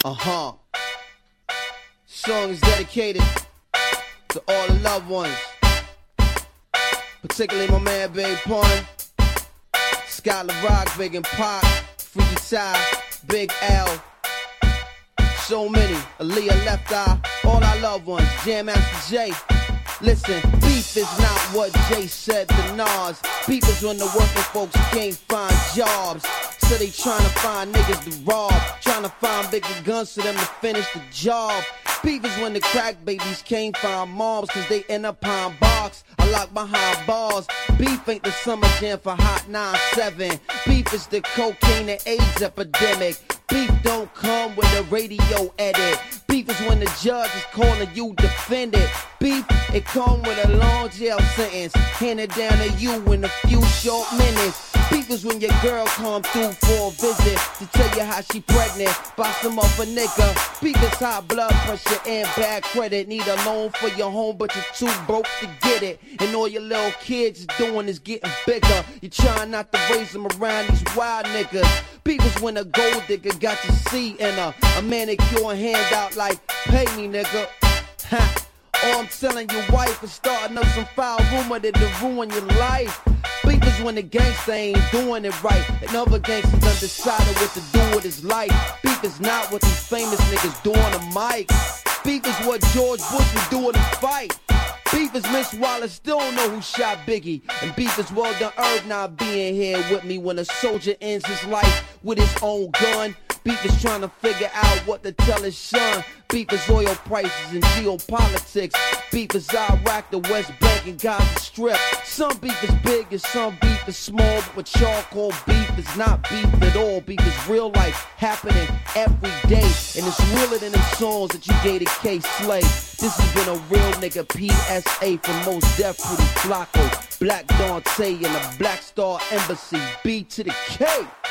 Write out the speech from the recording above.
Uh-huh. Song is dedicated to all the loved ones, particularly my man Big Pun, Skylar Rock, Big and Pop, Freaky Ty, Big L, so many, Aaliyah Left Eye, all our loved ones, Jam Master Jay. Listen, beef is not what Jay said to Nas. Beef is when the working folks can't find jobs, so they tryna find niggas to rob, tryna find bigger guns for them to finish the job. Beef is when the crack babies can't find moms, cause they end up behind box or locked behind bars. Beef ain't the summer jam for Hot 97. Beef is the cocaine and AIDS epidemic. Beef don't come with a radio edit. Beef is when the judge is calling you defendant. Beef, it come with a long jail sentence, handed down to you in a few short minutes. Beef is when your girl come through for a visit to tell you how she pregnant by some other nigga. Beef is high blood pressure and bad credit. Need a loan for your home, but you're too broke to get it. And all your little kids is doing is getting bigger. You trying not to raise them around these wild niggas. Beef is when a gold digger got your seed in a manicure handout like, pay me nigga. Ha. Or I'm telling your wife and starting up some foul rumor that'll ruin your life. Beef is when the gangster ain't doing it right, and other gangsters undecided what to do with his life. Beef is not what these famous niggas do on the mic. Beef is what George Bush would do in a fight. Beef is Miss Wallace still don't know who shot Biggie. And beef is Well Done Herb not being here with me when a soldier ends his life with his own gun. Beef is trying to figure out what to tell his son. Beef is oil prices and geopolitics. Beef is Iraq, the West Bank, and Gaza Strip. Some beef is big and some beef is small, but with charcoal beef is not beef at all. Beef is real life happening every day, and it's realer than them songs that you gave to K Slay. This has been a real nigga PSA from Most Def, Pretty Flacco, Black Dante, and the Black Star Embassy. B to the K.